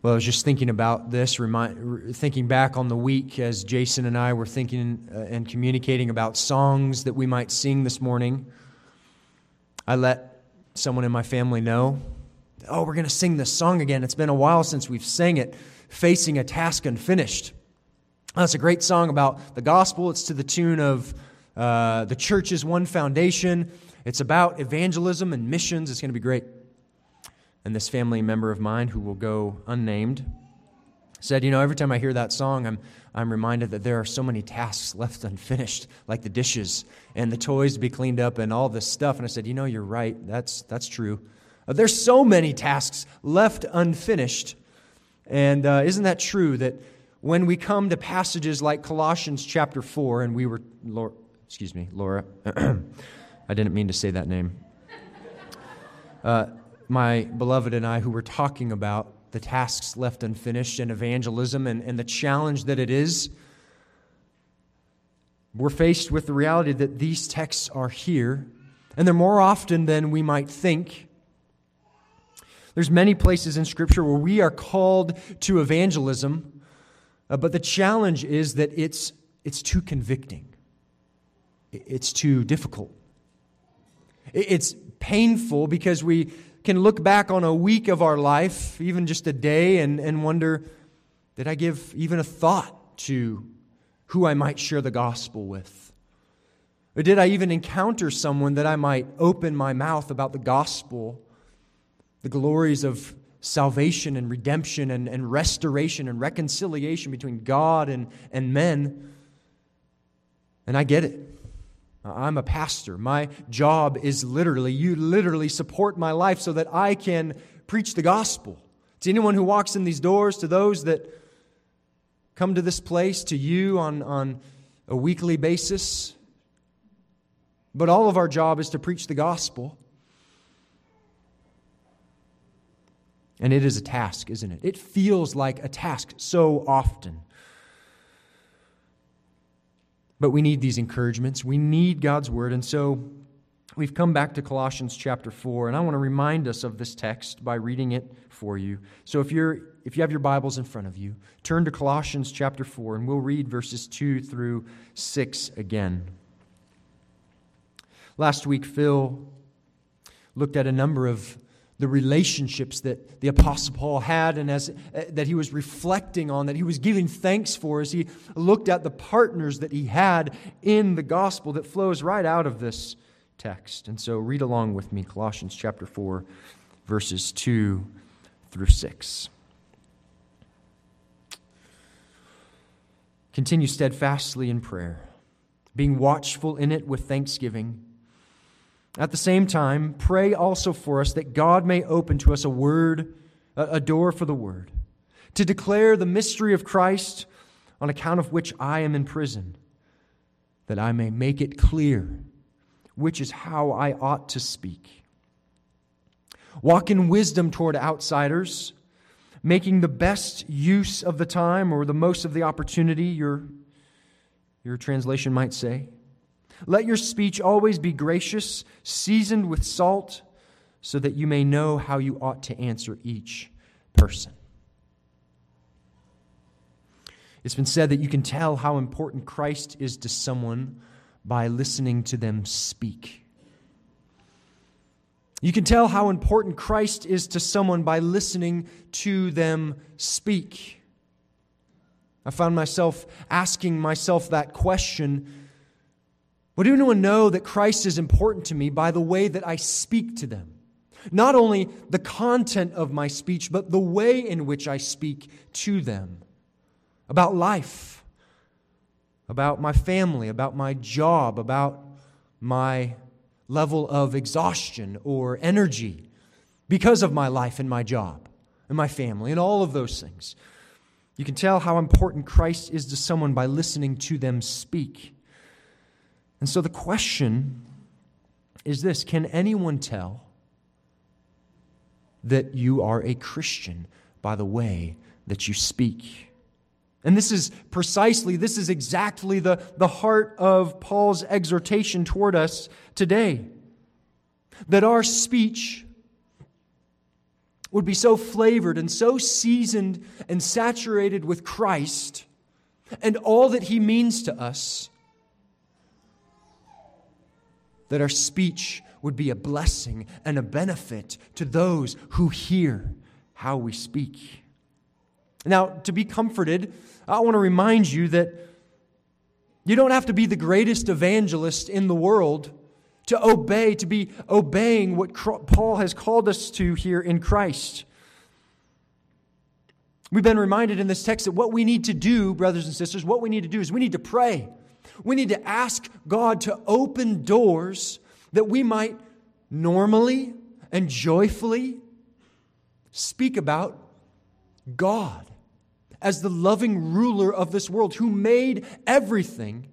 Well, I was just thinking about this, thinking back on the week as Jason and I were thinking and communicating about songs that we might sing this morning. I let someone in my family know, we're going to sing this song again. It's been a while since we've sang it, Facing a Task Unfinished. That's a great song about the gospel. It's to the tune of the church's one foundation. It's about evangelism and missions. It's going to be great. And this family member of mine, who will go unnamed, said, every time I hear that song, I'm reminded that there are so many tasks left unfinished, like the dishes and the toys to be cleaned up and all this stuff. And I said, you're right. That's true. There's so many tasks left unfinished. And isn't that true that when we come to passages like Colossians chapter 4, and Laura, I didn't mean to say that name. My beloved and I, who were talking about the tasks left unfinished and evangelism and the challenge that it is, we're faced with the reality that these texts are here, and they're more often than we might think. There's many places in Scripture where we are called to evangelism, but the challenge is that it's too convicting. It's too difficult. It's painful because we can look back on a week of our life, even just a day, and wonder, did I give even a thought to who I might share the gospel with? Or did I even encounter someone that I might open my mouth about the gospel, the glories of salvation and redemption and restoration and reconciliation between God and men? And I get it. I'm a pastor. My job is you literally support my life so that I can preach the gospel to anyone who walks in these doors, to those that come to this place, to you on a weekly basis. But all of our job is to preach the gospel. And it is a task, isn't it? It feels like a task so often. But we need these encouragements. We need God's Word. And so we've come back to Colossians chapter 4, and I want to remind us of this text by reading it for you. So if you have your Bibles in front of you, turn to Colossians chapter 4, and we'll read verses 2 through 6 again. Last week, Phil looked at a number of the relationships that the Apostle Paul had and that he was reflecting on, that he was giving thanks for as he looked at the partners that he had in the gospel that flows right out of this text. And so read along with me, Colossians chapter 4, verses 2 through 6. Continue steadfastly in prayer, being watchful in it with thanksgiving. At the same time, pray also for us that God may open to us a door for the word, to declare the mystery of Christ, on account of which I am in prison, that I may make it clear which is how I ought to speak. Walk in wisdom toward outsiders, making the best use of the time or the most of the opportunity, your translation might say. Let your speech always be gracious, seasoned with salt, so that you may know how you ought to answer each person. It's been said that you can tell how important Christ is to someone by listening to them speak. You can tell how important Christ is to someone by listening to them speak. I found myself asking myself that question. Would anyone know that Christ is important to me by the way that I speak to them? Not only the content of my speech, but the way in which I speak to them. About life, about my family, about my job, about my level of exhaustion or energy because of my life and my job and my family and all of those things. You can tell how important Christ is to someone by listening to them speak. And so the question is this: can anyone tell that you are a Christian by the way that you speak? And this is exactly the heart of Paul's exhortation toward us today. That our speech would be so flavored and so seasoned and saturated with Christ and all that He means to us, that our speech would be a blessing and a benefit to those who hear how we speak. Now, to be comforted, I want to remind you that you don't have to be the greatest evangelist in the world to be obeying what Paul has called us to here in Christ. We've been reminded in this text that what we need to do, brothers and sisters, what we need to do is we need to pray. We need to ask God to open doors that we might normally and joyfully speak about God as the loving ruler of this world who made everything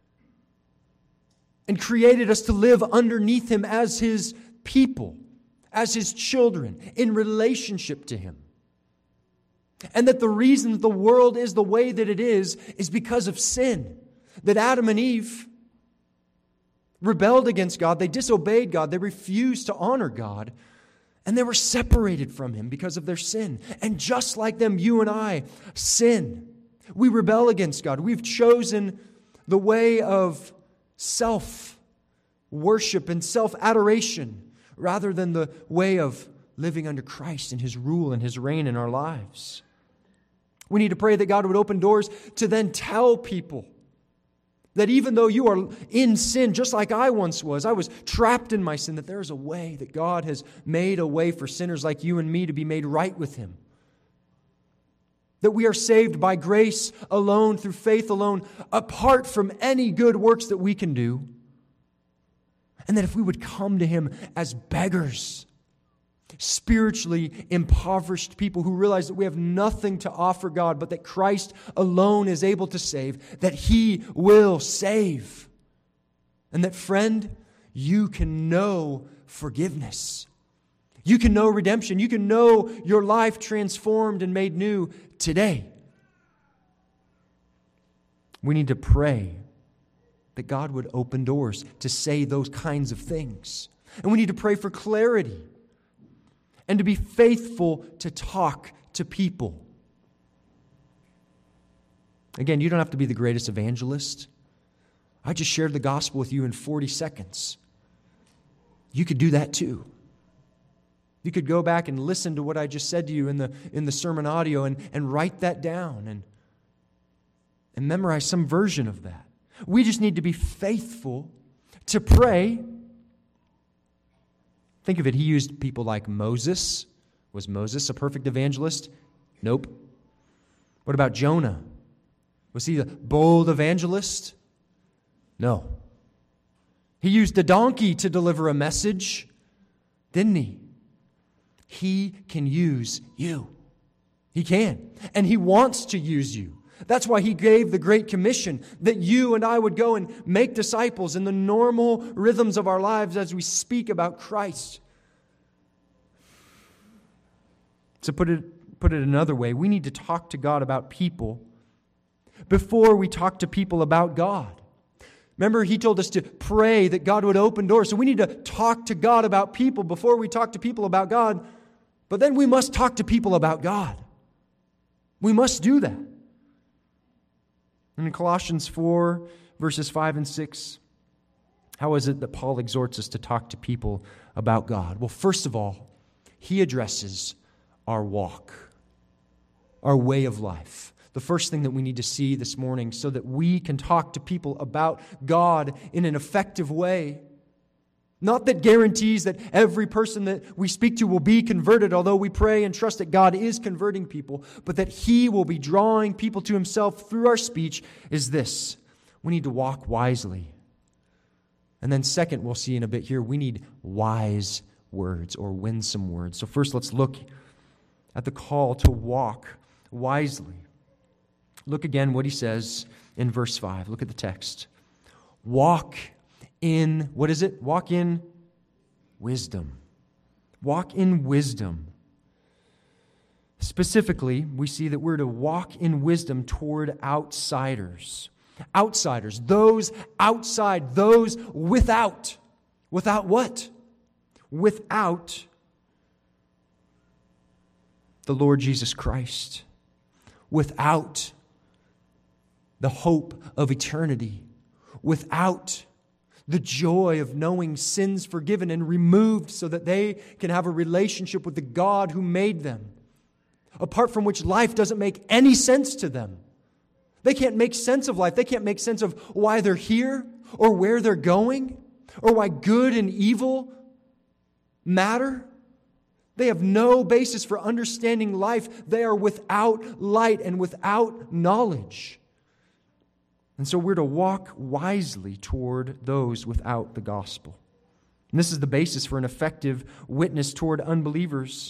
and created us to live underneath Him as His people, as His children, in relationship to Him. And that the reason that the world is the way that it is because of sin. That Adam and Eve rebelled against God, they disobeyed God, they refused to honor God, and they were separated from Him because of their sin. And just like them, you and I sin. We rebel against God. We've chosen the way of self-worship and self-adoration rather than the way of living under Christ and His rule and His reign in our lives. We need to pray that God would open doors to then tell people that even though you are in sin, just like I once was trapped in my sin, that there is a way, that God has made a way for sinners like you and me to be made right with Him. That we are saved by grace alone, through faith alone, apart from any good works that we can do. And that if we would come to Him as beggars, spiritually impoverished people who realize that we have nothing to offer God, but that Christ alone is able to save, that He will save. And that, friend, you can know forgiveness. You can know redemption. You can know your life transformed and made new today. We need to pray that God would open doors to say those kinds of things. And we need to pray for clarity and to be faithful to talk to people. Again, you don't have to be the greatest evangelist. I just shared the gospel with you in 40 seconds. You could do that too. You could go back and listen to what I just said to you in the sermon audio and write that down and memorize some version of that. We just need to be faithful to pray. Think of it, He used people like Moses. Was Moses a perfect evangelist? Nope. What about Jonah? Was he a bold evangelist? No. He used a donkey to deliver a message, didn't he? He can use you. He can. And He wants to use you. That's why He gave the Great Commission, that you and I would go and make disciples in the normal rhythms of our lives as we speak about Christ. To put it another way, we need to talk to God about people before we talk to people about God. Remember, He told us to pray that God would open doors. So we need to talk to God about people before we talk to people about God. But then we must talk to people about God. We must do that. And in Colossians 4, verses 5 and 6, how is it that Paul exhorts us to talk to people about God? Well, first of all, he addresses our walk, our way of life. The first thing that we need to see this morning so that we can talk to people about God in an effective way. Not that guarantees that every person that we speak to will be converted, although we pray and trust that God is converting people, but that He will be drawing people to Himself through our speech, is this: we need to walk wisely. And then second, we'll see in a bit here, we need wise words or winsome words. So first, let's look at the call to walk wisely. Look again what he says in verse 5. Look at the text. Walk in, what is it? Walk in wisdom. Walk in wisdom. Specifically, we see that we're to walk in wisdom toward outsiders. Outsiders, those outside, those without. Without what? Without the Lord Jesus Christ, without the hope of eternity, without the joy of knowing sins forgiven and removed so that they can have a relationship with the God who made them, apart from which life doesn't make any sense to them. They can't make sense of life. They can't make sense of why they're here or where they're going or why good and evil matter. They have no basis for understanding life. They are without light and without knowledge. And so we're to walk wisely toward those without the gospel. And this is the basis for an effective witness toward unbelievers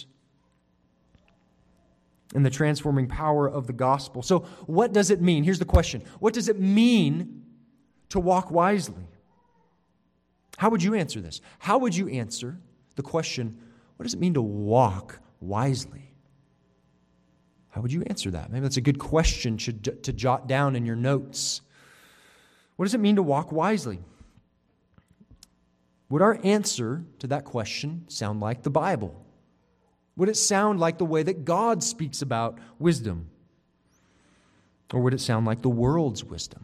and the transforming power of the gospel. So what does it mean? Here's the question. What does it mean to walk wisely? How would you answer this? How would you answer the question, what does it mean to walk wisely? How would you answer that? Maybe that's a good question to jot down in your notes. What does it mean to walk wisely? Would our answer to that question sound like the Bible? Would it sound like the way that God speaks about wisdom? Or would it sound like the world's wisdom?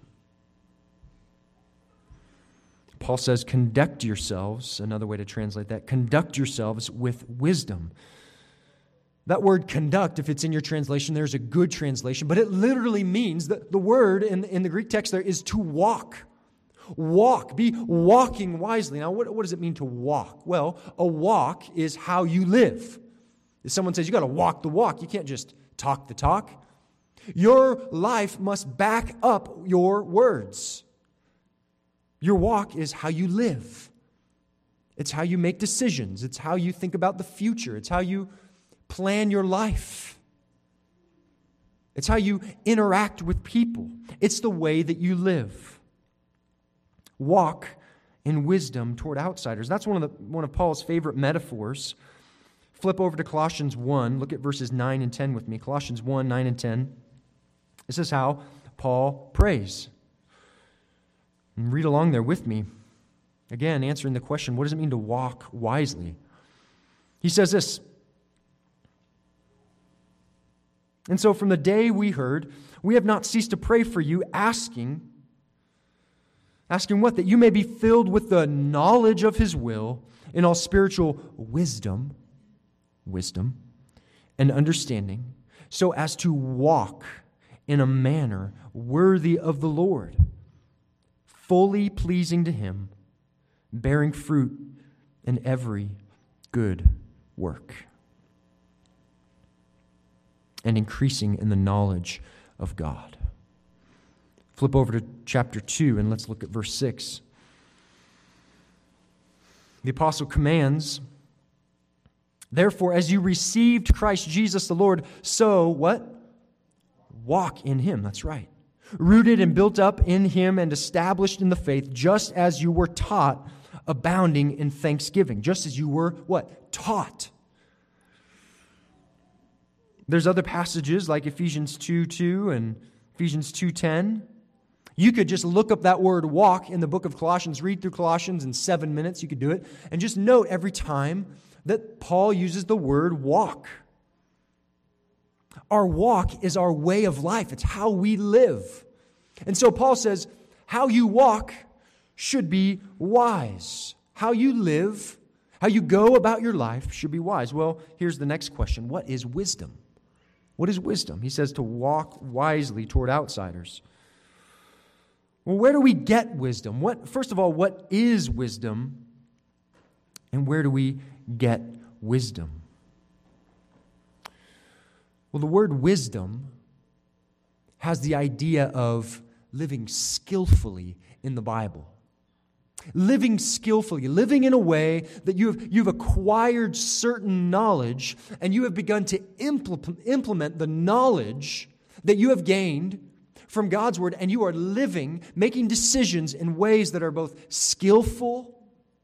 Paul says, conduct yourselves, another way to translate that, conduct yourselves with wisdom. That word conduct, if it's in your translation, there's a good translation, but it literally means that the word in the Greek text there is to walk. Walk, be walking wisely. Now, what does it mean to walk? Well, a walk is how you live. If someone says you got to walk the walk, you can't just talk the talk. Your life must back up your words. Your walk is how you live. It's how you make decisions. It's how you think about the future. It's how you plan your life. It's how you interact with people. It's the way that you live. Walk in wisdom toward outsiders. That's one of Paul's favorite metaphors. Flip over to Colossians 1. Look at verses 9 and 10 with me. Colossians 1, 9 and 10. This is how Paul prays. And read along there with me. Again, answering the question, what does it mean to walk wisely? He says this, and so from the day we heard, we have not ceased to pray for you, asking what? That you may be filled with the knowledge of His will in all spiritual wisdom, and understanding, so as to walk in a manner worthy of the Lord, fully pleasing to Him, bearing fruit in every good work, and increasing in the knowledge of God. Flip over to chapter 2 and let's look at verse 6. The apostle commands, therefore, as you received Christ Jesus the Lord, so what? Walk in Him. That's right. Rooted and built up in Him and established in the faith, just as you were taught, abounding in thanksgiving. Just as you were, what? Taught. There's other passages like Ephesians 2:2 and Ephesians 2:10. You could just look up that word walk in the book of Colossians, read through Colossians in 7 minutes. You could do it. And just note every time that Paul uses the word walk. Our walk is our way of life. It's how we live. And so Paul says, how you walk should be wise. How you live, how you go about your life should be wise. Well, here's the next question. What is wisdom? What is wisdom? He says to walk wisely toward outsiders. Well, where do we get wisdom? First of all, what is wisdom? And where do we get wisdom? Well, the word wisdom has the idea of living skillfully in the Bible. Living skillfully, living in a way that you've acquired certain knowledge and you have begun to implement the knowledge that you have gained from God's Word, and you are living, making decisions in ways that are both skillful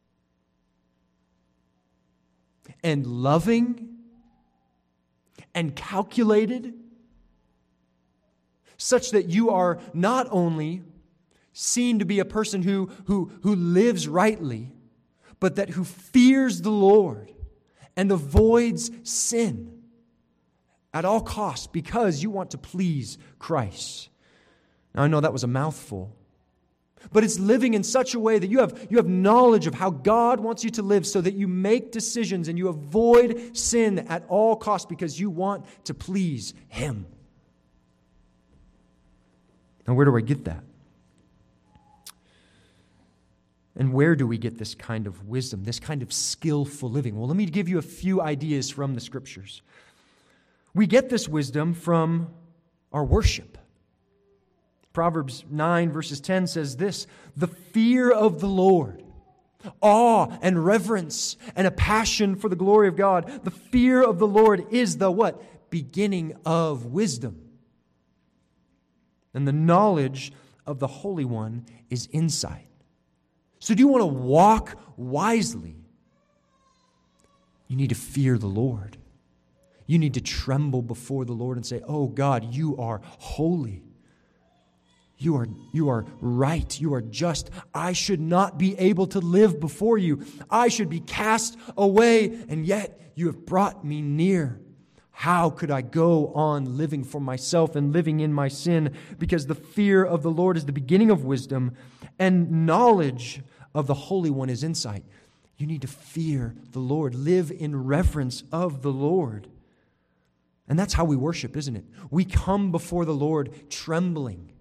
and loving and calculated, such that you are not only seen to be a person who lives rightly, but who fears the Lord and avoids sin at all costs because you want to please Christ. Now, I know that was a mouthful, but it's living in such a way that you have knowledge of how God wants you to live so that you make decisions and you avoid sin at all costs because you want to please Him. Now, where do I get that? And where do we get this kind of wisdom, this kind of skillful living? Well, let me give you a few ideas from the Scriptures. We get this wisdom from our worship. Proverbs 9 verses 10 says this, "The fear of the Lord, awe and reverence and a passion for the glory of God. The fear of the Lord is the" what? "Beginning of wisdom. And the knowledge of the Holy One is insight." So do you want to walk wisely? You need to fear the Lord. You need to tremble before the Lord and say, "Oh God, you are holy. You are right. You are just. I should not be able to live before you. I should be cast away, and yet you have brought me near. How could I go on living for myself and living in my sin? Because the fear of the Lord is the beginning of wisdom, and knowledge of the Holy One is insight." You need to fear the Lord. Live in reverence of the Lord. And that's how we worship, isn't it? We come before the Lord trembling.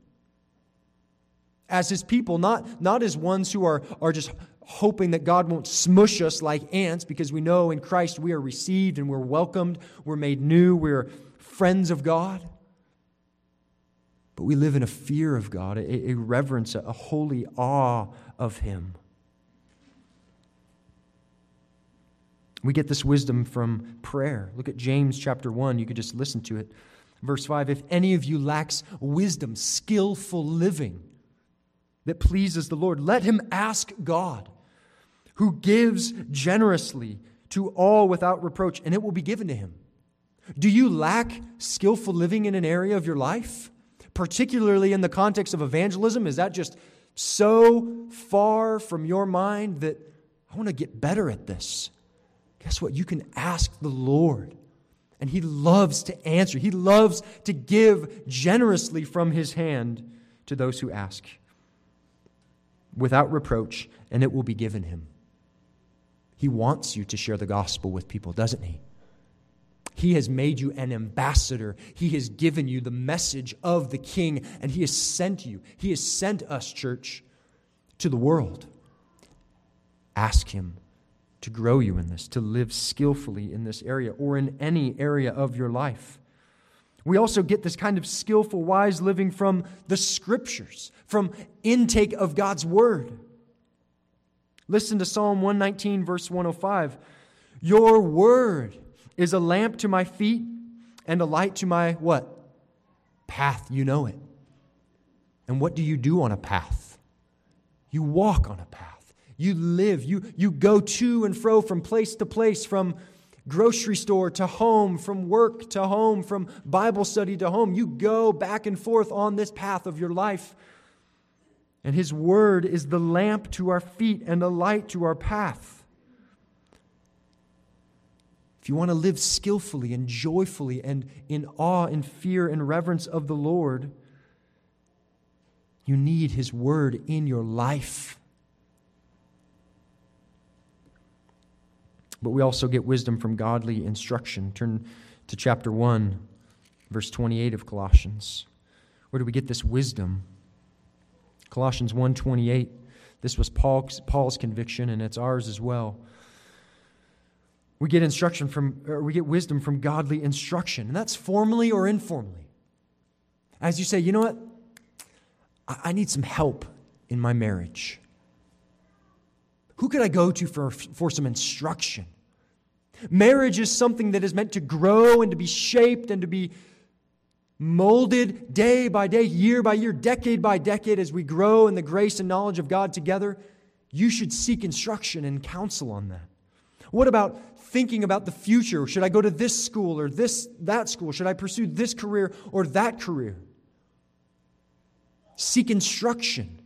As His people, not as ones who are just hoping that God won't smush us like ants, because we know in Christ we are received and we're welcomed, we're made new, we're friends of God. But we live in a fear of God, a reverence, a holy awe of Him. We get this wisdom from prayer. Look at James chapter 1. You could just listen to it. Verse 5, "If any of you lacks wisdom, skillful living that pleases the Lord, let him ask God, who gives generously to all without reproach, and it will be given to him." Do you lack skillful living in an area of your life? Particularly in the context of evangelism? Is that just so far from your mind that I want to get better at this? Guess what? You can ask the Lord, and He loves to answer. He loves to give generously from His hand to those who ask, without reproach, and it will be given Him. He wants you to share the gospel with people, doesn't He? He has made you an ambassador. He has given you the message of the King, and He has sent you. He has sent us, church, to the world. Ask Him to grow you in this, to live skillfully in this area or in any area of your life. We also get this kind of skillful, wise living from the Scriptures, from intake of God's Word. Listen to Psalm 119, verse 105. "Your Word is a lamp to my feet and a light to my" what? "Path." You know it. And what do you do on a path? You walk on a path. You live. You go to and fro from place to place, from grocery store to home, from work to home, from Bible study to home. You go back and forth on this path of your life. And His Word is the lamp to our feet and the light to our path. If you want to live skillfully and joyfully and in awe and fear and reverence of the Lord, you need His Word in your life. But we also get wisdom from godly instruction. Turn to chapter 1, verse 28 of Colossians. Where do we get this wisdom? Colossians 1:28. This was Paul's conviction, and it's ours as well. We get wisdom from godly instruction, and that's formally or informally. As you say, you know what? I need some help in my marriage. Who could I go to for some instruction? Marriage is something that is meant to grow and to be shaped and to be molded day by day, year by year, decade by decade as we grow in the grace and knowledge of God together. You should seek instruction and counsel on that. What about thinking about the future? Should I go to this school or that school? Should I pursue this career or that career? Seek instruction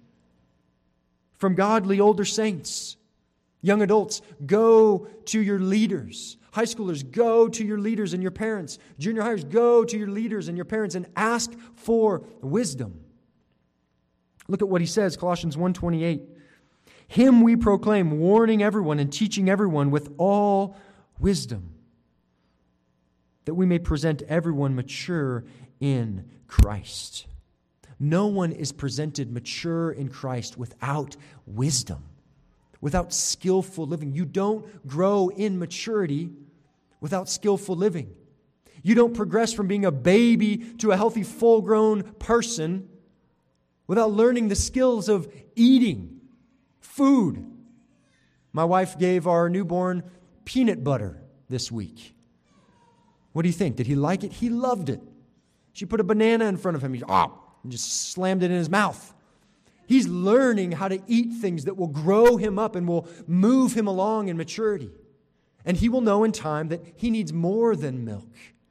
from godly older saints. Young adults, go to your leaders. High schoolers, go to your leaders and your parents. Junior hires, go to your leaders and your parents and ask for wisdom. Look at what he says, Colossians 1:28. Him we proclaim, warning everyone and teaching everyone with all wisdom, that we may present everyone mature in Christ. No one is presented mature in Christ without wisdom, without skillful living. You don't grow in maturity without skillful living. You don't progress from being a baby to a healthy, full-grown person without learning the skills of eating food. My wife gave our newborn peanut butter this week. What do you think? Did he like it? He loved it. She put a banana in front of him. He and just slammed it in his mouth. He's learning how to eat things that will grow him up and will move him along in maturity. And he will know in time that he needs more than milk.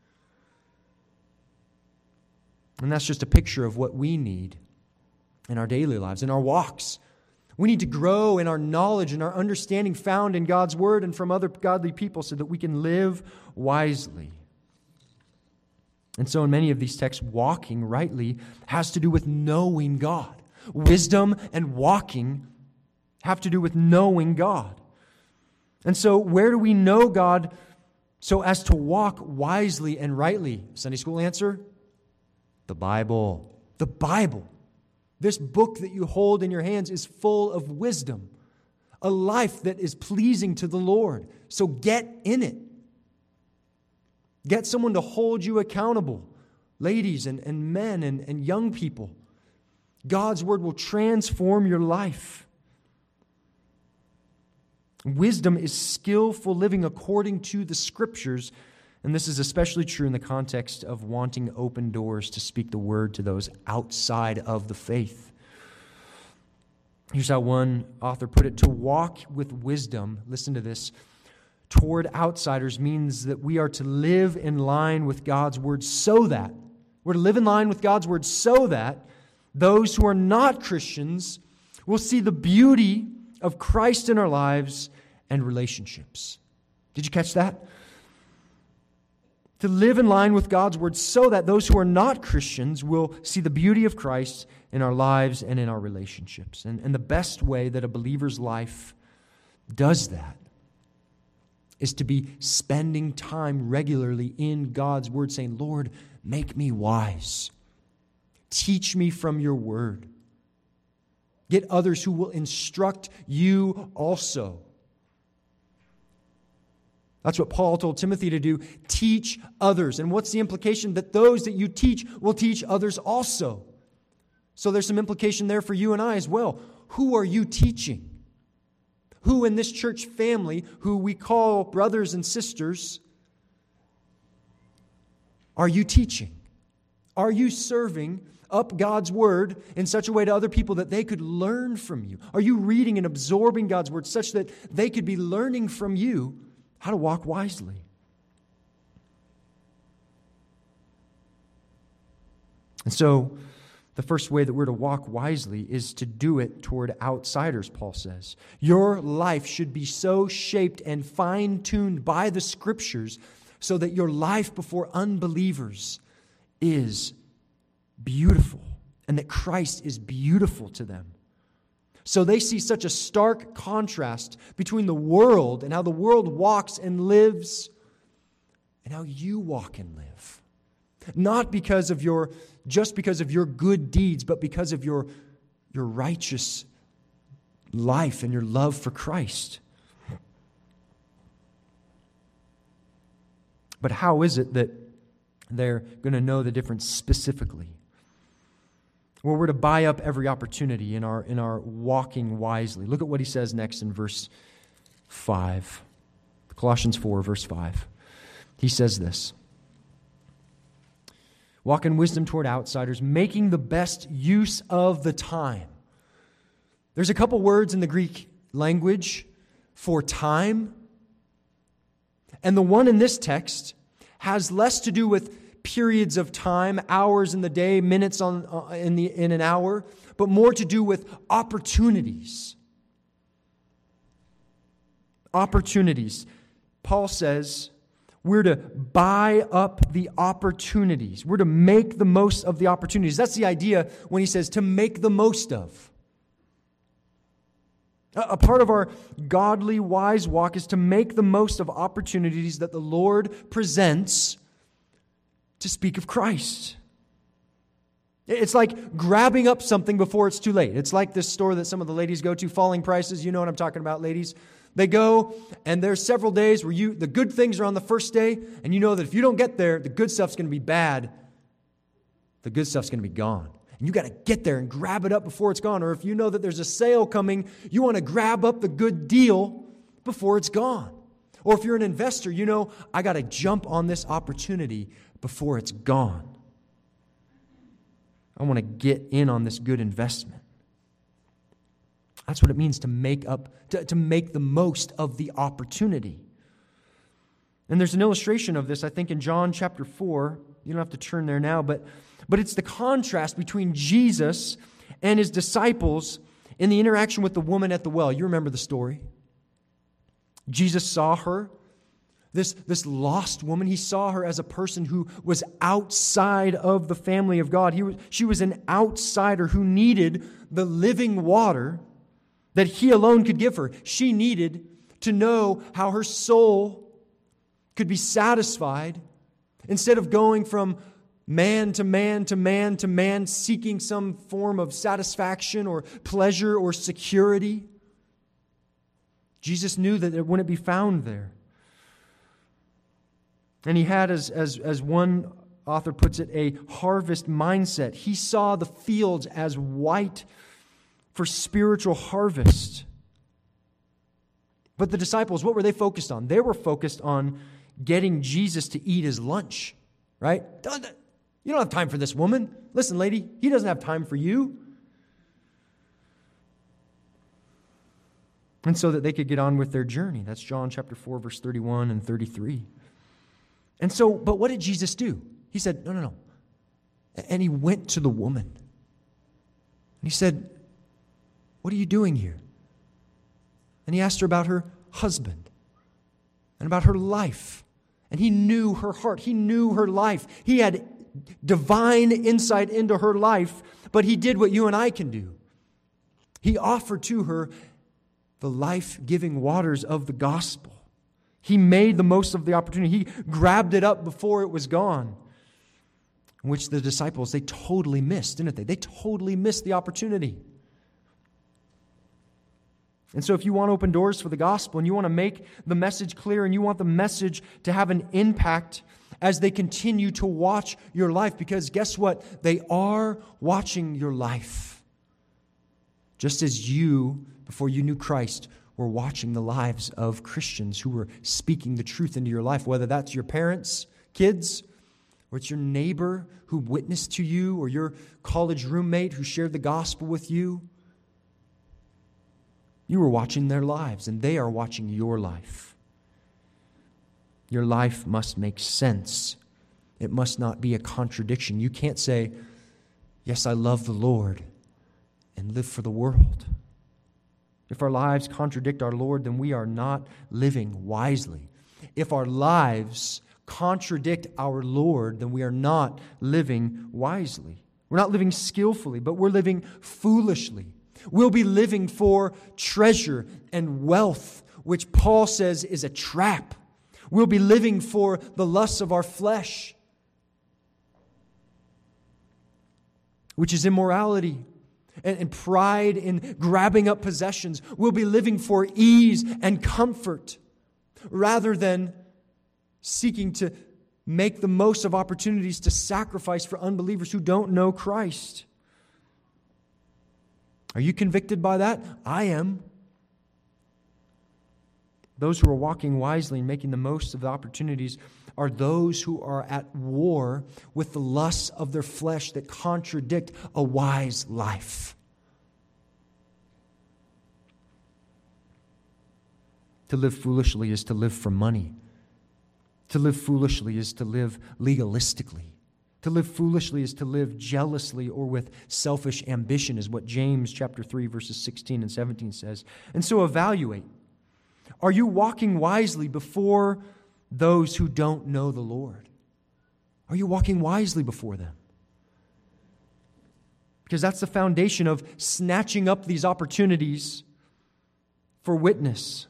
And that's just a picture of what we need in our daily lives, in our walks. We need to grow in our knowledge and our understanding found in God's Word and from other godly people so that we can live wisely. And so in many of these texts, walking rightly has to do with knowing God. Wisdom and walking have to do with knowing God. And so where do we know God so as to walk wisely and rightly? Sunday school answer? The Bible. The Bible. This book that you hold in your hands is full of wisdom, a life that is pleasing to the Lord. So get in it. Get someone to hold you accountable, ladies and men and young people. God's Word will transform your life. Wisdom is skillful living according to the Scriptures, and this is especially true in the context of wanting open doors to speak the Word to those outside of the faith. Here's how one author put it: to walk with wisdom, listen to this, toward outsiders means that we are to live in line with God's Word so that, we're to live in line with God's Word so that those who are not Christians will see the beauty of Christ in our lives and relationships. Did you catch that? To live in line with God's Word so that those who are not Christians will see the beauty of Christ in our lives and in our relationships. And the best way that a believer's life does that is to be spending time regularly in God's Word, saying, Lord, make me wise. Teach me from your Word. Get others who will instruct you also. That's what Paul told Timothy to do. Teach others. And what's the implication? That those that you teach will teach others also. So there's some implication there for you and I as well. Who are you teaching? Who in this church family, who we call brothers and sisters, are you teaching? Are you serving up God's Word in such a way to other people that they could learn from you? Are you reading and absorbing God's Word such that they could be learning from you how to walk wisely? And so, the first way that we're to walk wisely is to do it toward outsiders, Paul says. Your life should be so shaped and fine-tuned by the Scriptures so that your life before unbelievers is beautiful and that Christ is beautiful to them. So they see such a stark contrast between the world and how the world walks and lives and how you walk and live. Not just because of your good deeds, but because of your righteous life and your love for Christ. But how is it that they're going to know the difference specifically? Well, we're to buy up every opportunity in our walking wisely. Look at what he says next in verse 5. Colossians 4, verse 5. He says this: walk in wisdom toward outsiders, making the best use of the time. There's a couple words in the Greek language for time. And the one in this text has less to do with periods of time, hours in the day, minutes in an hour, but more to do with opportunities. Opportunities. Paul says we're to buy up the opportunities. We're to make the most of the opportunities. That's the idea when he says to make the most of. A part of our godly, wise walk is to make the most of opportunities that the Lord presents to speak of Christ. It's like grabbing up something before it's too late. It's like this store that some of the ladies go to, Falling Prices. You know what I'm talking about, ladies. They go, and there's several days where the good things are on the first day, and you know that if you don't get there, the good stuff's going to be bad. The good stuff's going to be gone. And you got to get there and grab it up before it's gone. Or if you know that there's a sale coming, you want to grab up the good deal before it's gone. Or if you're an investor, you know, I got to jump on this opportunity before it's gone. I want to get in on this good investment. That's what it means to make the most of the opportunity. And there's an illustration of this, I think, in John chapter 4. You don't have to turn there now, but it's the contrast between Jesus and his disciples in the interaction with the woman at the well. You remember the story. Jesus saw her, this lost woman. He saw her as a person who was outside of the family of God. She was an outsider who needed the living water that he alone could give her. She needed to know how her soul could be satisfied instead of going from man to man to man to man, seeking some form of satisfaction or pleasure or security. Jesus knew that it wouldn't be found there. And he had, as one author puts it, a harvest mindset. He saw the fields as white for spiritual harvest. But the disciples, what were they focused on? They were focused on getting Jesus to eat his lunch, right? You don't have time for this woman. Listen, lady, he doesn't have time for you. And so that they could get on with their journey. That's John chapter 4, verse 31 and 33. And so, but what did Jesus do? He said, no. And he went to the woman. And he said, what are you doing here? And he asked her about her husband and about her life. And he knew her heart. He knew her life. He had divine insight into her life, but he did what you and I can do. He offered to her the life-giving waters of the gospel. He made the most of the opportunity. He grabbed it up before it was gone, which the disciples, they totally missed, didn't they? They totally missed the opportunity. And so if you want to open doors for the gospel and you want to make the message clear and you want the message to have an impact as they continue to watch your life, because guess what? They are watching your life. Just as you, before you knew Christ, were watching the lives of Christians who were speaking the truth into your life, whether that's your parents, kids, or it's your neighbor who witnessed to you, or your college roommate who shared the gospel with you. You were watching their lives, and they are watching your life. Your life must make sense. It must not be a contradiction. You can't say, yes, I love the Lord, and live for the world. If our lives contradict our Lord, then we are not living wisely. If our lives contradict our Lord, then we are not living wisely. We're not living skillfully, but we're living foolishly. We'll be living for treasure and wealth, which Paul says is a trap. We'll be living for the lusts of our flesh, which is immorality and pride in grabbing up possessions. We'll be living for ease and comfort rather than seeking to make the most of opportunities to sacrifice for unbelievers who don't know Christ. Are you convicted by that? I am. Those who are walking wisely and making the most of the opportunities are those who are at war with the lusts of their flesh that contradict a wise life. To live foolishly is to live for money. To live foolishly is to live legalistically. To live foolishly is to live jealously or with selfish ambition, is what James chapter 3, verses 16 and 17 says. And so evaluate. Are you walking wisely before those who don't know the Lord? Are you walking wisely before them? Because that's the foundation of snatching up these opportunities for witness.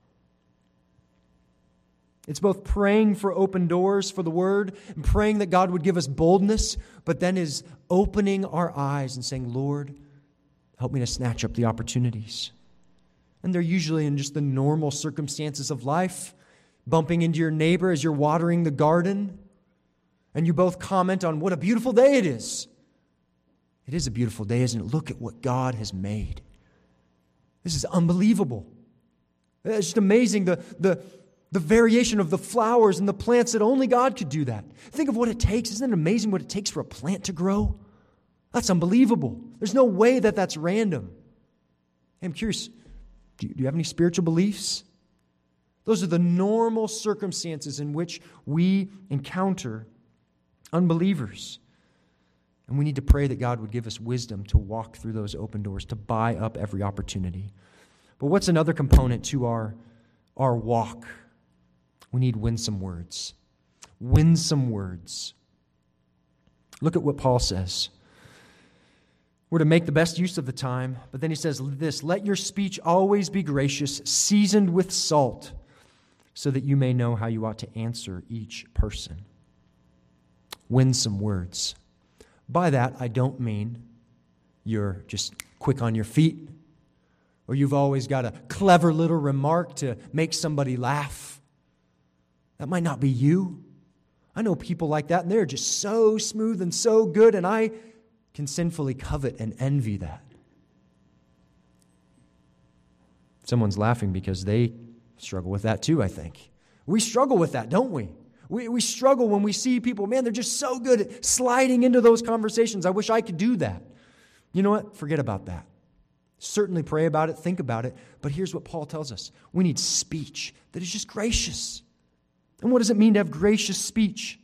It's both praying for open doors for the Word and praying that God would give us boldness, but then is opening our eyes and saying, Lord, help me to snatch up the opportunities. And they're usually in just the normal circumstances of life, bumping into your neighbor as you're watering the garden, and you both comment on what a beautiful day it is. It is a beautiful day, isn't it? Look at what God has made. This is unbelievable. It's just amazing, the variation of the flowers and the plants, that only God could do that. Think of what it takes. Isn't it amazing what it takes for a plant to grow? That's unbelievable. There's no way that that's random. I'm curious, do you have any spiritual beliefs? Those are the normal circumstances in which we encounter unbelievers. And we need to pray that God would give us wisdom to walk through those open doors, to buy up every opportunity. But what's another component to our walk? We need winsome words. Winsome words. Look at what Paul says. We're to make the best use of the time, but then he says this, let your speech always be gracious, seasoned with salt, so that you may know how you ought to answer each person. Winsome words. By that, I don't mean you're just quick on your feet, or you've always got a clever little remark to make somebody laugh. That might not be you. I know people like that, and they're just so smooth and so good, and I can sinfully covet and envy that. Someone's laughing because they struggle with that too, I think. We struggle with that, don't we? We struggle when we see people, man, they're just so good at sliding into those conversations. I wish I could do that. You know what? Forget about that. Certainly pray about it, think about it. But here's what Paul tells us. We need speech that is just gracious. And what does it mean to have gracious speech?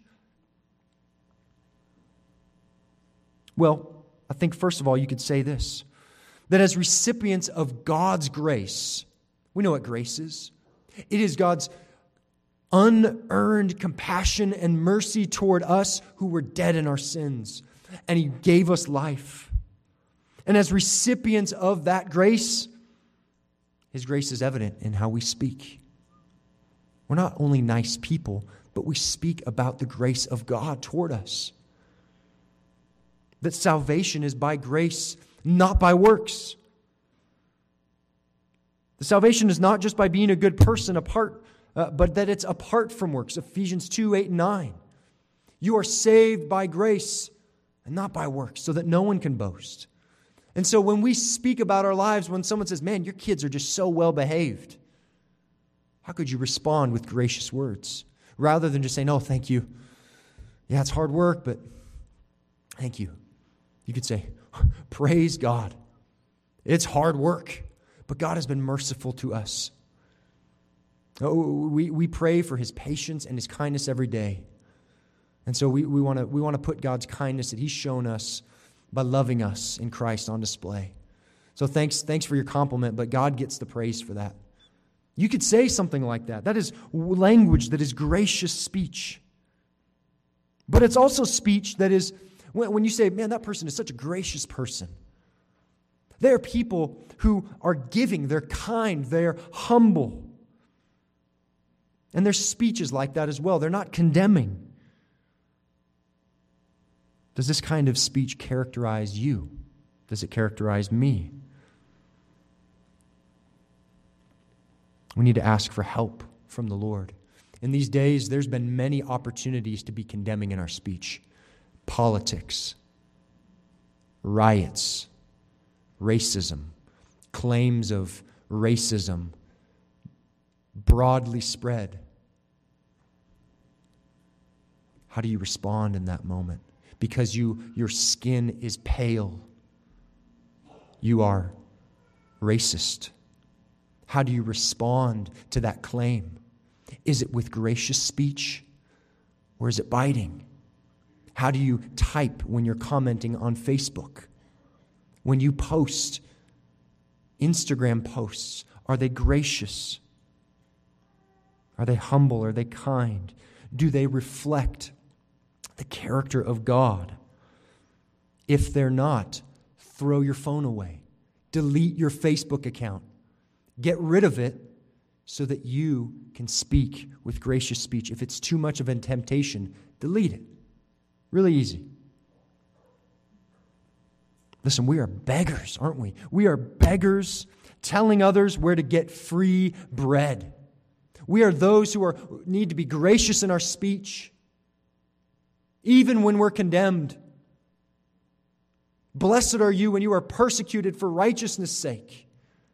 Well, I think first of all, you could say this, that as recipients of God's grace, we know what grace is. It is God's unearned compassion and mercy toward us who were dead in our sins. And He gave us life. And as recipients of that grace, His grace is evident in how we speak. We're not only nice people, but we speak about the grace of God toward us. That salvation is by grace, not by works. The salvation is not just by being a good person but that it's apart from works. Ephesians 2, 8, and 9. You are saved by grace and not by works, so that no one can boast. And so when we speak about our lives, when someone says, man, your kids are just so well behaved, how could you respond with gracious words? Rather than just saying, oh, thank you. Yeah, it's hard work, but thank you. You could say, praise God. It's hard work, but God has been merciful to us. Oh, we pray for His patience and His kindness every day. And so we want to put God's kindness that He's shown us by loving us in Christ on display. So thanks for your compliment, but God gets the praise for that. You could say something like that. That is language that is gracious speech. But it's also speech that is, when you say, man, that person is such a gracious person. There are people who are giving, they're kind, they're humble. And their speech is like that as well. They're not condemning. Does this kind of speech characterize you? Does it characterize me? We need to ask for help from the Lord. In these days, there's been many opportunities to be condemning in our speech. Politics, riots, racism, claims of racism, broadly spread. How do you respond in that moment? Because your skin is pale, you are racist. How do you respond to that claim? Is it with gracious speech or is it biting? How do you type when you're commenting on Facebook? When you post Instagram posts, are they gracious Are they humble? Are they kind? Do they reflect the character of God? If they're not, throw your phone away. Delete your Facebook account. Get rid of it so that you can speak with gracious speech. If it's too much of a temptation, delete it. Really easy. Listen, we are beggars, aren't we? We are beggars telling others where to get free bread. We are those who need to be gracious in our speech, even when we're condemned. Blessed are you when you are persecuted for righteousness' sake.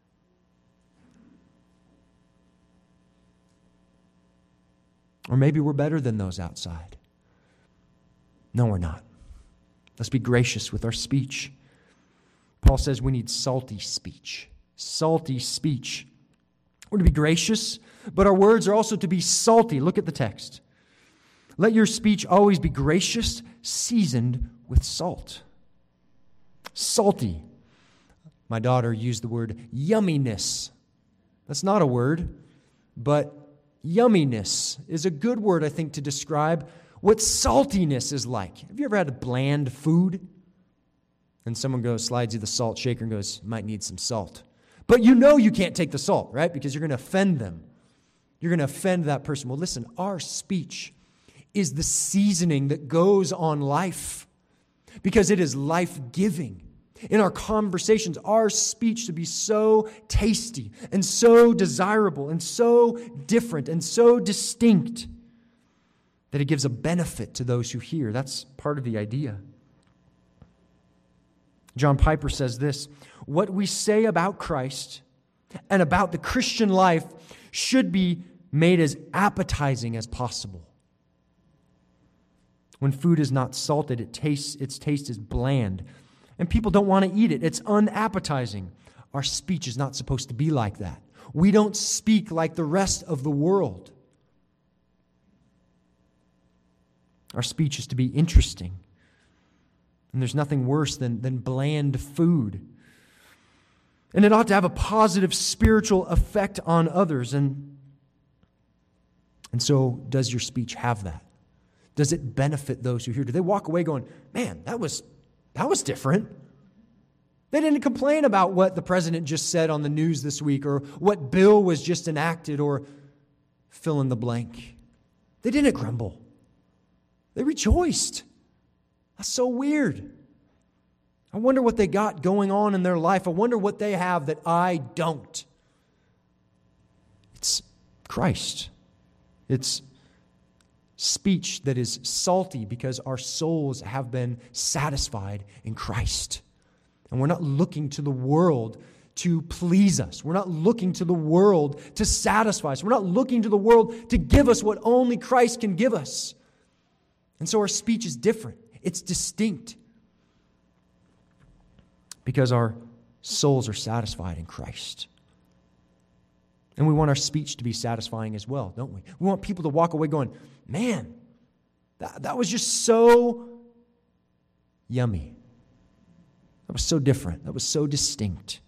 Or maybe we're better than those outside. No, we're not. Let's be gracious with our speech. Paul says we need salty speech. Salty speech. We're to be gracious, but our words are also to be salty. Look at the text. Let your speech always be gracious, seasoned with salt. Salty. My daughter used the word yumminess. That's not a word, but yumminess is a good word, I think, to describe what saltiness is like. Have you ever had a bland food? And someone slides you the salt shaker and goes, might need some salt. But you know you can't take the salt, right? Because you're going to offend them. You're going to offend that person. Well, listen, our speech is the seasoning that goes on life because it is life-giving. In our conversations, our speech should be so tasty and so desirable and so different and so distinct that it gives a benefit to those who hear. That's part of the idea. John Piper says this, what we say about Christ and about the Christian life should be made as appetizing as possible. When food is not salted, its taste is bland, and people don't want to eat it. It's unappetizing. Our speech is not supposed to be like that. We don't speak like the rest of the world. Our speech is to be interesting. And there's nothing worse than bland food. And it ought to have a positive spiritual effect on others. And so does your speech have that? Does it benefit those who hear? Do they walk away going, man, that was different? They didn't complain about what the president just said on the news this week or what bill was just enacted or fill in the blank. They didn't grumble. They rejoiced. That's so weird. I wonder what they got going on in their life. I wonder what they have that I don't. It's Christ. It's speech that is salty because our souls have been satisfied in Christ. And we're not looking to the world to please us. We're not looking to the world to satisfy us. We're not looking to the world to give us what only Christ can give us. And so our speech is different. It's distinct because our souls are satisfied in Christ. And we want our speech to be satisfying as well, don't we? We want people to walk away going, man, that was just so yummy. That was so different. That was so distinct.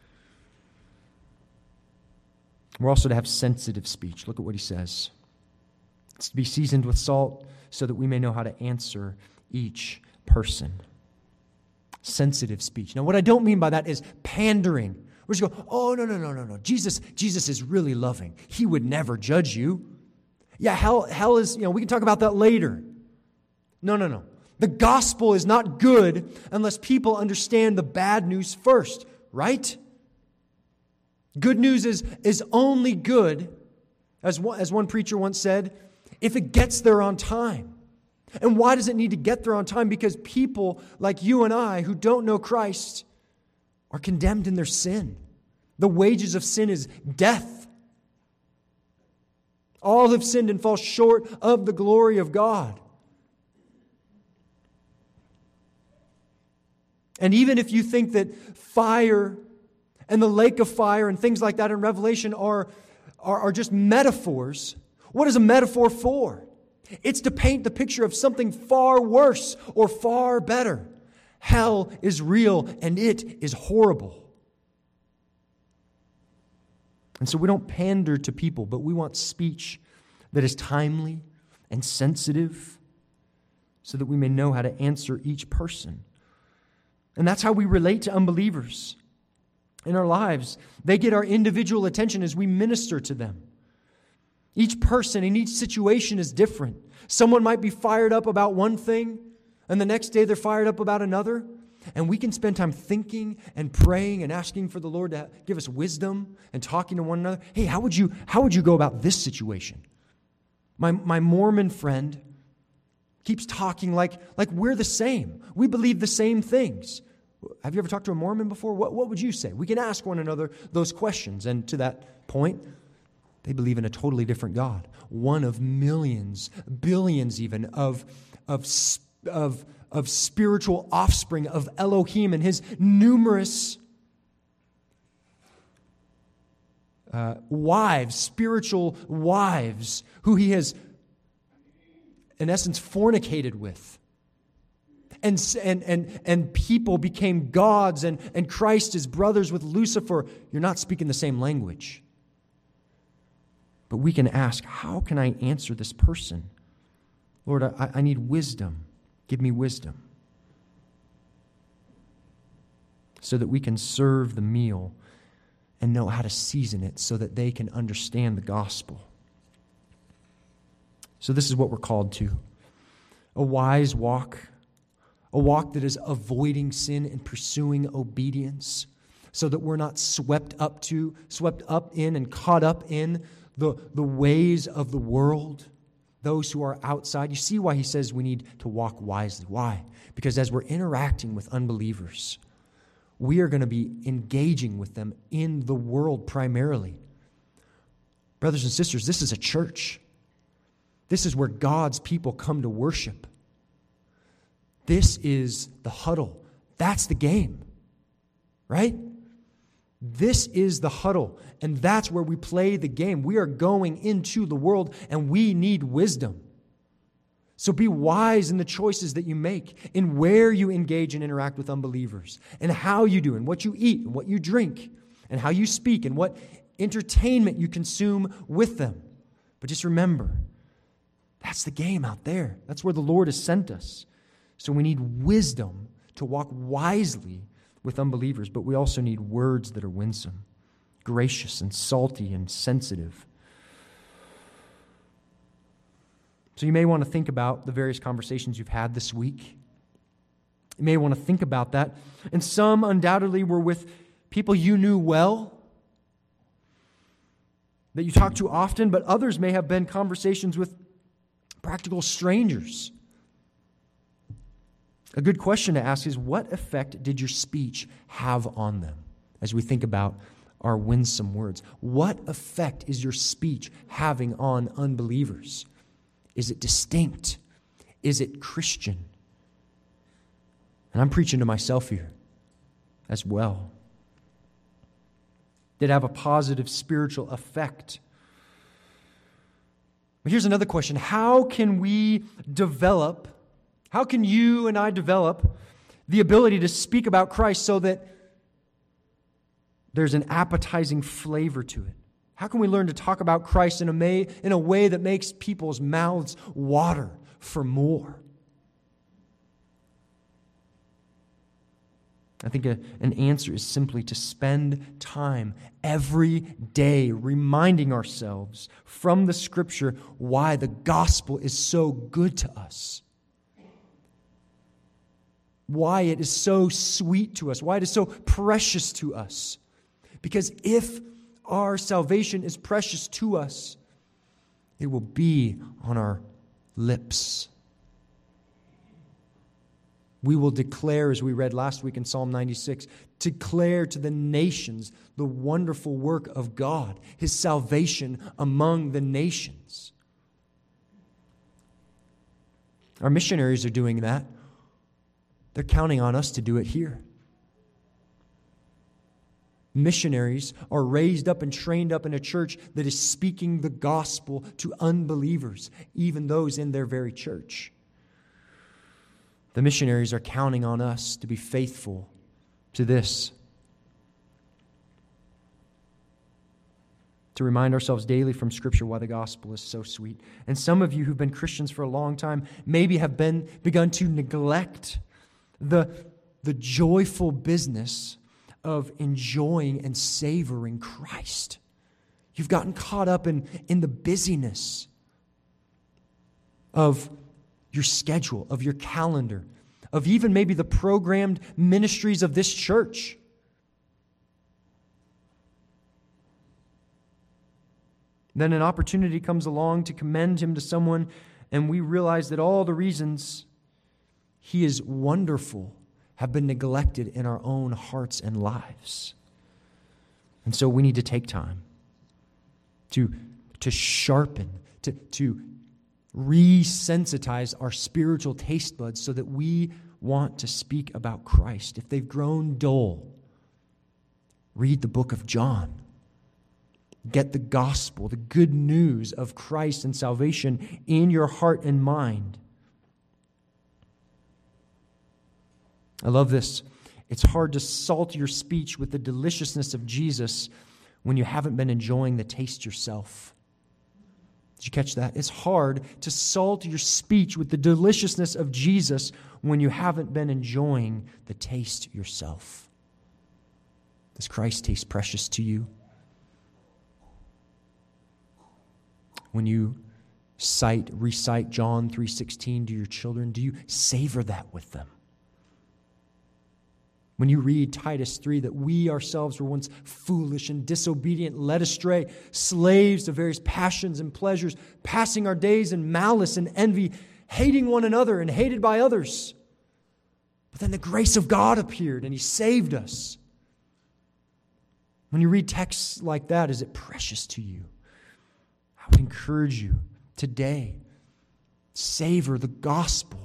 We're also to have sensitive speech. Look at what he says. It's to be seasoned with salt so that we may know how to answer each person. Sensitive speech. Now, what I don't mean by that is pandering. We're just going, oh, no. Jesus is really loving. He would never judge you. Yeah, hell is, we can talk about that later. No. The gospel is not good unless people understand the bad news first, right? Good news is only good, as one preacher once said, if it gets there on time. And why does it need to get there on time? Because people like you and I who don't know Christ are condemned in their sin. The wages of sin is death. All have sinned and fall short of the glory of God. And even if you think that fire and the lake of fire and things like that in Revelation are just metaphors, what is a metaphor for? It's to paint the picture of something far worse or far better. Hell is real and it is horrible. And so we don't pander to people, but we want speech that is timely and sensitive, so that we may know how to answer each person. And that's how we relate to unbelievers in our lives. They get our individual attention as we minister to them. Each person in each situation is different. Someone might be fired up about one thing, and the next day they're fired up about another. And we can spend time thinking and praying and asking for the Lord to give us wisdom and talking to one another. Hey, how would you go about this situation? My Mormon friend keeps talking like we're the same. We believe the same things. Have you ever talked to a Mormon before? What would you say? We can ask one another those questions. And to that point, they believe in a totally different God. One of millions, billions even, of spiritual offspring of Elohim and his numerous wives, spiritual wives, who he has, in essence, fornicated with. And people became gods, and Christ is brothers with Lucifer. You're not speaking the same language. But we can ask, how can I answer this person? Lord, I need wisdom. Give me wisdom. So that we can serve the meal and know how to season it so that they can understand the gospel. So this is what we're called to. A wise walk. A walk that is avoiding sin and pursuing obedience, so that we're not swept up in and caught up in the ways of the world, those who are outside. You see why he says we need to walk wisely. Why? Because as we're interacting with unbelievers, we are going to be engaging with them in the world primarily. Brothers and sisters, this is a church. This is where God's people come to worship. This is the huddle. That's the game, right? This is the huddle, and that's where we play the game. We are going into the world, and we need wisdom. So be wise in the choices that you make, in where you engage and interact with unbelievers, and how you do, and what you eat, and what you drink, and how you speak, and what entertainment you consume with them. But just remember, that's the game out there. That's where the Lord has sent us. So we need wisdom to walk wisely with unbelievers, but we also need words that are winsome, gracious and salty and sensitive. So you may want to think about the various conversations you've had this week. You may want to think about that. And some undoubtedly were with people you knew well, that you talk to often, but others may have been conversations with practical strangers. A good question to ask is, what effect did your speech have on them? As we think about our winsome words, what effect is your speech having on unbelievers? Is it distinct? Is it Christian? And I'm preaching to myself here as well. Did it have a positive spiritual effect? But here's another question. How can you and I develop the ability to speak about Christ so that there's an appetizing flavor to it? How can we learn to talk about Christ in a way that makes people's mouths water for more? I think an answer is simply to spend time every day reminding ourselves from the Scripture why the gospel is so good to us. Why it is so sweet to us, why it is so precious to us. Because if our salvation is precious to us, it will be on our lips. We will declare, as we read last week in Psalm 96, declare to the nations the wonderful work of God, His salvation among the nations. Our missionaries are doing that. They're counting on us to do it here. Missionaries are raised up and trained up in a church that is speaking the gospel to unbelievers, even those in their very church. The missionaries are counting on us to be faithful to this. to remind ourselves daily from Scripture why the gospel is so sweet. And some of you who've been Christians for a long time maybe have begun to neglect the joyful business of enjoying and savoring Christ. You've gotten caught up in the busyness of your schedule, of your calendar, of even maybe the programmed ministries of this church. Then an opportunity comes along to commend him to someone, and we realize that all the reasons he is wonderful have been neglected in our own hearts and lives. And so we need to take time to sharpen, to resensitize our spiritual taste buds so that we want to speak about Christ. If they've grown dull, read the book of John. Get the gospel, the good news of Christ and salvation in your heart and mind. I love this. It's hard to salt your speech with the deliciousness of Jesus when you haven't been enjoying the taste yourself. Did you catch that? It's hard to salt your speech with the deliciousness of Jesus when you haven't been enjoying the taste yourself. Does Christ taste precious to you? When you recite John 3:16 to your children, do you savor that with them? When you read Titus 3, that we ourselves were once foolish and disobedient, led astray, slaves to various passions and pleasures, passing our days in malice and envy, hating one another and hated by others. But then the grace of God appeared and He saved us. When you read texts like that, is it precious to you? I would encourage you today, savor the gospel.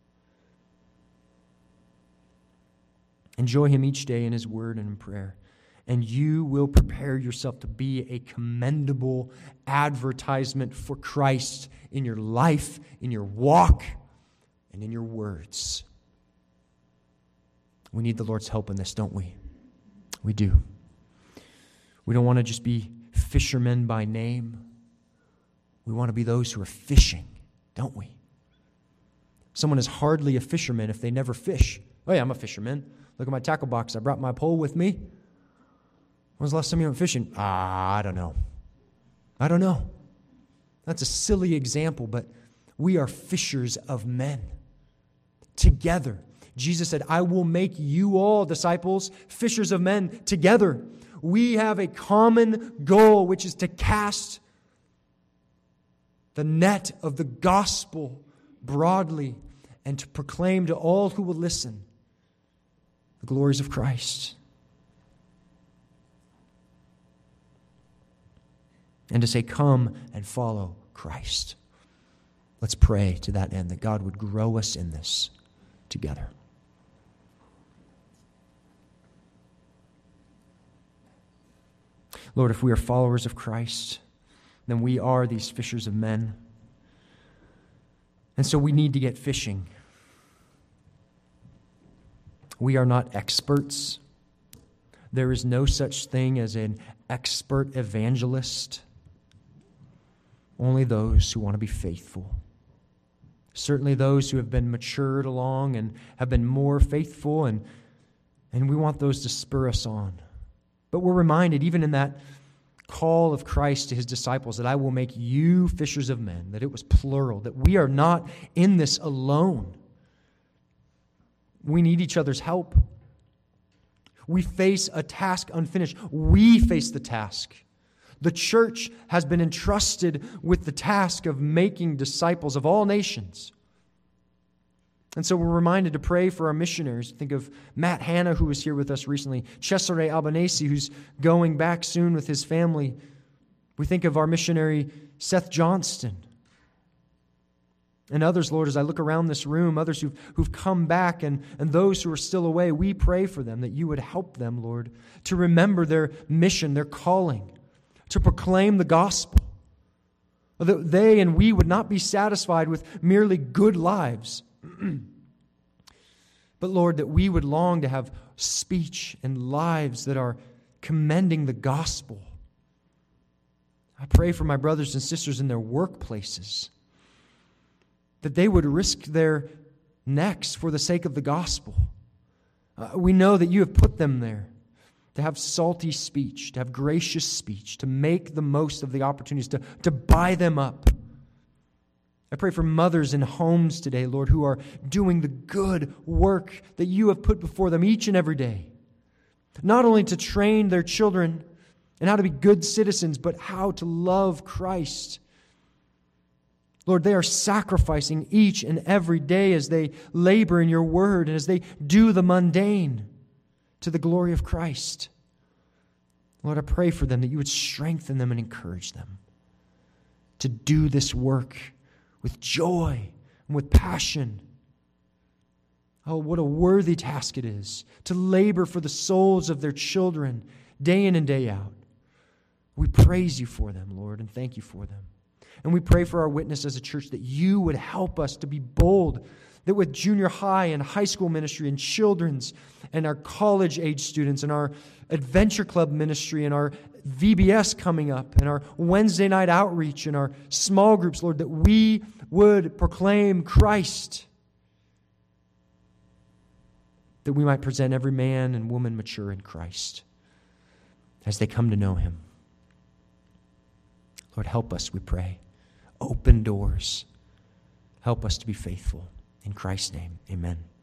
Enjoy Him each day in His word and in prayer. And you will prepare yourself to be a commendable advertisement for Christ in your life, in your walk, and in your words. We need the Lord's help in this, don't we? We do. We don't want to just be fishermen by name. We want to be those who are fishing, don't we? Someone is hardly a fisherman if they never fish. Oh yeah, I'm a fisherman. Look at my tackle box. I brought my pole with me. When was the last time you went fishing? I don't know. That's a silly example, but we are fishers of men. Together. Jesus said, I will make you all, disciples, fishers of men together. We have a common goal, which is to cast the net of the gospel broadly and to proclaim to all who will listen the glories of Christ. And to say, come and follow Christ. Let's pray to that end, that God would grow us in this together. Lord, if we are followers of Christ, then we are these fishers of men. And so we need to get fishing. We are not experts. There is no such thing as an expert evangelist. Only those who want to be faithful. Certainly those who have been matured along and have been more faithful, and we want those to spur us on. But we're reminded, even in that call of Christ to His disciples, that I will make you fishers of men, that it was plural, that we are not in this alone. We need each other's help. We face a task unfinished. We face the task. The church has been entrusted with the task of making disciples of all nations. And so we're reminded to pray for our missionaries. Think of Matt Hanna, who was here with us recently. Cesare Albanese, who's going back soon with his family. We think of our missionary Seth Johnston. And others, Lord, as I look around this room, others who've come back and those who are still away, we pray for them that you would help them, Lord, to remember their mission, their calling, to proclaim the gospel. That they and we would not be satisfied with merely good lives, but Lord, that we would long to have speech and lives that are commending the gospel. I pray for my brothers and sisters in their workplaces, that they would risk their necks for the sake of the gospel. We know that you have put them there to have salty speech, to have gracious speech, to make the most of the opportunities, to buy them up. I pray for mothers in homes today, Lord, who are doing the good work that you have put before them each and every day. Not only to train their children and how to be good citizens, but how to love Christ. Lord, they are sacrificing each and every day as they labor in your word and as they do the mundane to the glory of Christ. Lord, I pray for them that you would strengthen them and encourage them to do this work with joy and with passion. Oh, what a worthy task it is to labor for the souls of their children day in and day out. We praise you for them, Lord, and thank you for them. And we pray for our witness as a church that you would help us to be bold, that with junior high and high school ministry and children's and our college-age students and our adventure club ministry and our VBS coming up and our Wednesday night outreach and our small groups, Lord, that we would proclaim Christ, that we might present every man and woman mature in Christ as they come to know him. Lord, help us, we pray. Open doors. Help us to be faithful. In Christ's name, amen.